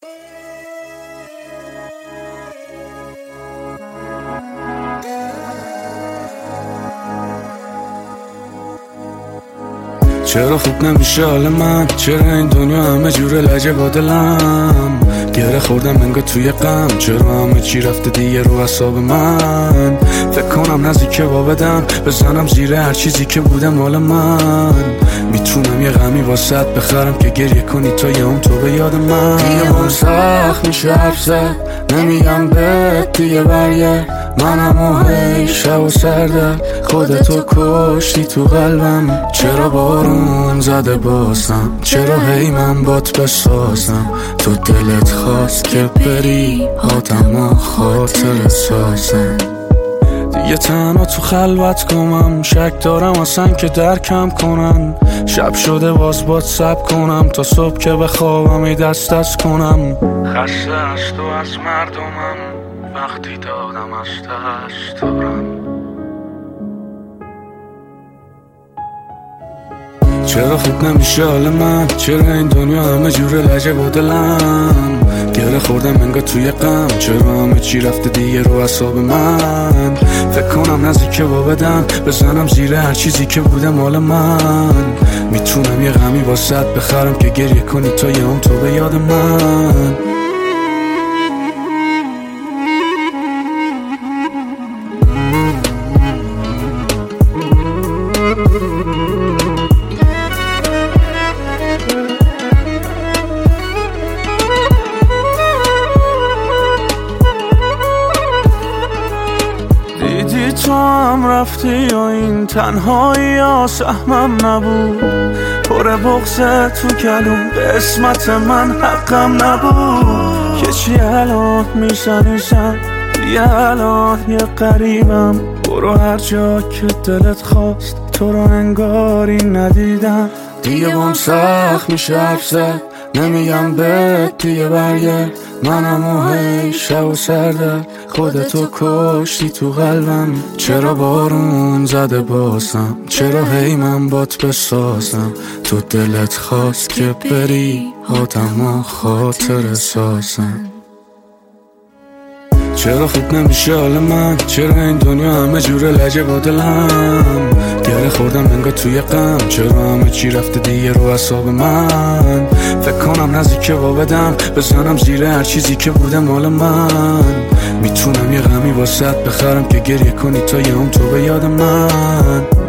چرا خوب نمیشه حال من؟ چرا این دنیا همه جوره لجه با دلم؟ گره خوردم انگار توی غم، چرا همه چی رفته دیگه رو اعصاب من؟ فکر کنم نزدیکه با بدم بزنم زیر هر چیزی که بوده مال من. میتونم یه غمی واسط بخرم که گریه کنی تا یه هم تو به یاد من. دیگه بام سخت میشه حرف زد، نمیگم بهت دیگه برگرد. منم و هی شب و سرده خودتو کشتی تو قلبم. چرا بارون زده بازم؟ چرا هی من بات بسازم؟ تو دلت خواست که بری آدم خاطر سازم. دیگه تنها تو خلوت کنم، شک دارم اصلا که درکم کنن. شب شده باز باد سب کنم تا صبح که بخوابم ای دست دست کنم. خسته از تو از مردمم وقتی دادم از دست دارم. چرا خوب نمیشه حال من؟ چرا این دنیا همه جوره لجه با دلم؟ گره خوردم انگار توی غم، چرا همه چی رفته دیگه رو اعصاب من؟ فکر کنم نزدیکه با بدم بزنم زیر هر چیزی که بوده مال من. میتونم یه غمی واسط بخرم که گریه کنی تا یه هم تو به یاد من. دیدی تو هم رفتی و این تنهایی ها سهمم نبود. پر بغضه تو کلون قسمت من حقم نبود. که چی الان میزنیزم دیگه الان یه قریبم. برو هر جا که دلت خواست تو رو انگاری ندیدم. دیگه بام سخت میشه حرف زد، نمیگم بهت دیگه برگرد. منم و هی شب و سرده خودتو کشتی تو قلبم. چرا بارون زده بازم؟ چرا هی من بات بسازم؟ تو دلت خواست که بری آدم خاطر سازم. چرا خوب نمیشه حال من؟ چرا این دنیا همه جوره لجه با دلم؟ گره خوردم انگار توی غم، چرا همه چی رفته دیگه رو اعصاب من؟ فکر کنم نزدیکه با بدم بزنم زیر هر چیزی که بوده مال من. میتونم یه غمی واسط بخرم که گریه کنی تا یه هم تو به یاد من.